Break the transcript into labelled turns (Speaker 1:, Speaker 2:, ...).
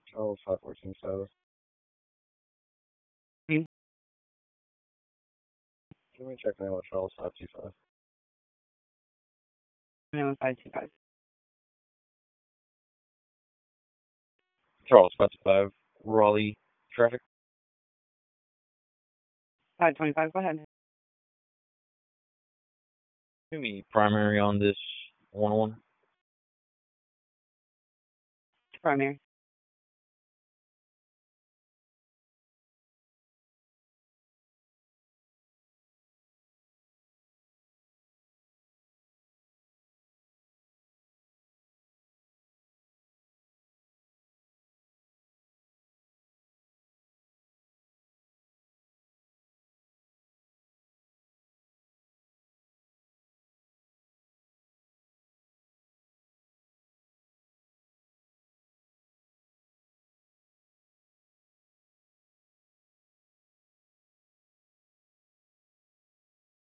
Speaker 1: Charles 514 South.
Speaker 2: Hmm?
Speaker 1: Give me a check now with Charles 525.
Speaker 2: 525.
Speaker 1: Charles 525. Raleigh traffic.
Speaker 2: 525, go ahead.
Speaker 1: Give me primary on this 101.
Speaker 2: Primary.